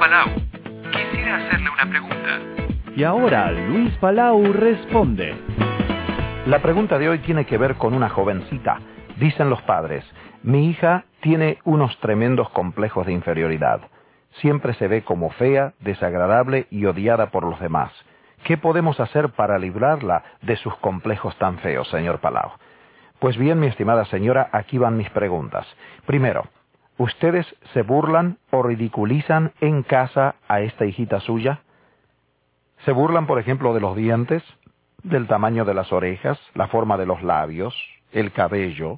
Palau. Quisiera hacerle una pregunta. Y ahora Luis Palau responde. La pregunta de hoy tiene que ver con una jovencita. Dicen los padres, mi hija tiene unos tremendos complejos de inferioridad. Siempre se ve como fea, desagradable y odiada por los demás. ¿Qué podemos hacer para librarla de sus complejos tan feos, señor Palau? Pues bien, mi estimada señora, aquí van mis preguntas. Primero, ¿ustedes se burlan o ridiculizan en casa a esta hijita suya? ¿Se burlan, por ejemplo, de los dientes, del tamaño de las orejas, la forma de los labios, el cabello,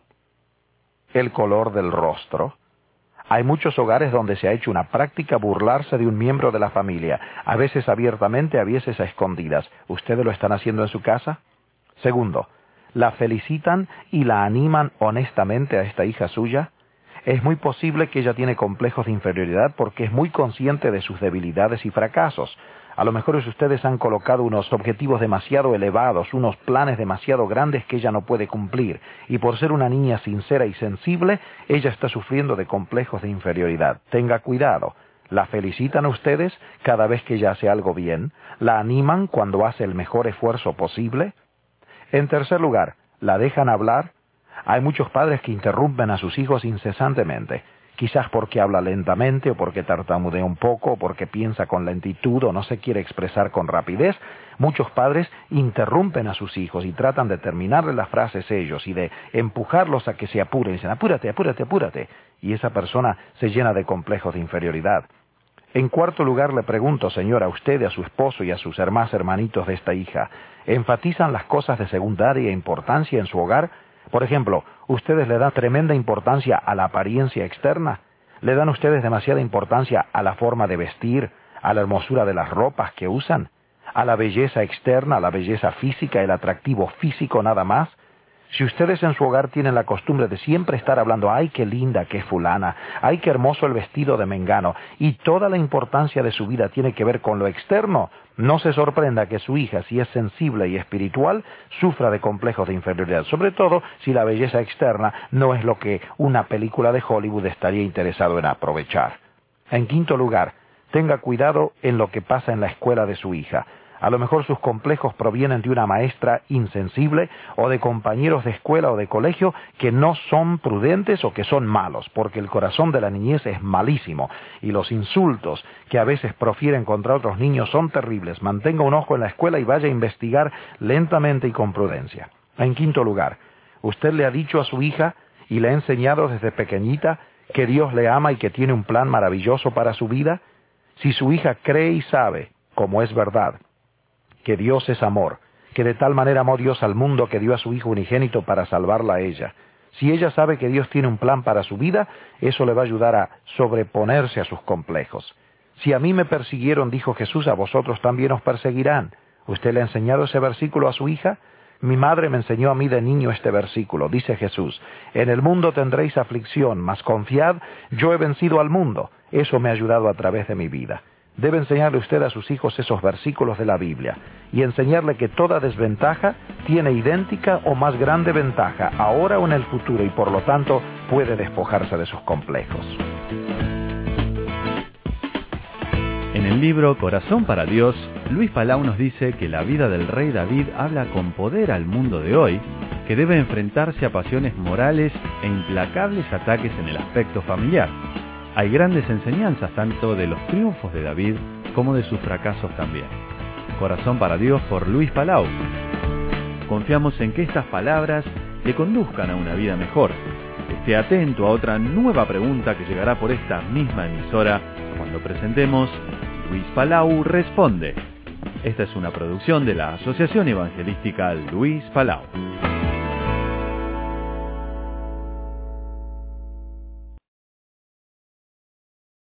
el color del rostro? Hay muchos hogares donde se ha hecho una práctica burlarse de un miembro de la familia, a veces abiertamente, a veces a escondidas. ¿Ustedes lo están haciendo en su casa? Segundo, ¿la felicitan y la animan honestamente a esta hija suya? Es muy posible que ella tiene complejos de inferioridad porque es muy consciente de sus debilidades y fracasos. A lo mejor ustedes han colocado unos objetivos demasiado elevados, unos planes demasiado grandes que ella no puede cumplir, y por ser una niña sincera y sensible, ella está sufriendo de complejos de inferioridad. Tenga cuidado. ¿La felicitan ustedes cada vez que ella hace algo bien? ¿La animan cuando hace el mejor esfuerzo posible? En tercer lugar, ¿la dejan hablar? Hay muchos padres que interrumpen a sus hijos incesantemente. Quizás porque habla lentamente, o porque tartamudea un poco, o porque piensa con lentitud, o no se quiere expresar con rapidez. Muchos padres interrumpen a sus hijos y tratan de terminarle las frases ellos y de empujarlos a que se apuren. Dicen, apúrate, apúrate, apúrate. Y esa persona se llena de complejos de inferioridad. En cuarto lugar, le pregunto, señora, a usted, a su esposo y a sus hermanitos de esta hija, ¿enfatizan las cosas de secundaria importancia en su hogar? Por ejemplo, ¿ustedes le dan tremenda importancia a la apariencia externa? ¿Le dan ustedes demasiada importancia a la forma de vestir, a la hermosura de las ropas que usan, a la belleza externa, a la belleza física, el atractivo físico nada más? Si ustedes en su hogar tienen la costumbre de siempre estar hablando, ¡ay, qué linda que es fulana! ¡Ay, qué hermoso el vestido de mengano! Y toda la importancia de su vida tiene que ver con lo externo, no se sorprenda que su hija, si es sensible y espiritual, sufra de complejos de inferioridad, sobre todo si la belleza externa no es lo que una película de Hollywood estaría interesado en aprovechar. En quinto lugar, tenga cuidado en lo que pasa en la escuela de su hija. A lo mejor sus complejos provienen de una maestra insensible o de compañeros de escuela o de colegio que no son prudentes o que son malos, porque el corazón de la niñez es malísimo y los insultos que a veces profieren contra otros niños son terribles. Mantenga un ojo en la escuela y vaya a investigar lentamente y con prudencia. En quinto lugar, usted le ha dicho a su hija y le ha enseñado desde pequeñita que Dios le ama y que tiene un plan maravilloso para su vida. Si su hija cree y sabe, como es verdad, que Dios es amor, que de tal manera amó Dios al mundo que dio a su Hijo unigénito para salvarla a ella. Si ella sabe que Dios tiene un plan para su vida, eso le va a ayudar a sobreponerse a sus complejos. Si a mí me persiguieron, dijo Jesús, a vosotros también os perseguirán. ¿Usted le ha enseñado ese versículo a su hija? Mi madre me enseñó a mí de niño este versículo. Dice Jesús, en el mundo tendréis aflicción, mas confiad, yo he vencido al mundo. Eso me ha ayudado a través de mi vida. Debe enseñarle usted a sus hijos esos versículos de la Biblia y enseñarle que toda desventaja tiene idéntica o más grande ventaja ahora o en el futuro y por lo tanto puede despojarse de sus complejos. En el libro Corazón para Dios, Luis Palau nos dice que la vida del rey David habla con poder al mundo de hoy, que debe enfrentarse a pasiones morales e implacables ataques en el aspecto familiar. Hay grandes enseñanzas tanto de los triunfos de David como de sus fracasos también. Corazón para Dios por Luis Palau. Confiamos en que estas palabras le conduzcan a una vida mejor. Esté atento a otra nueva pregunta que llegará por esta misma emisora cuando presentemos Luis Palau Responde. Esta es una producción de la Asociación Evangelística Luis Palau.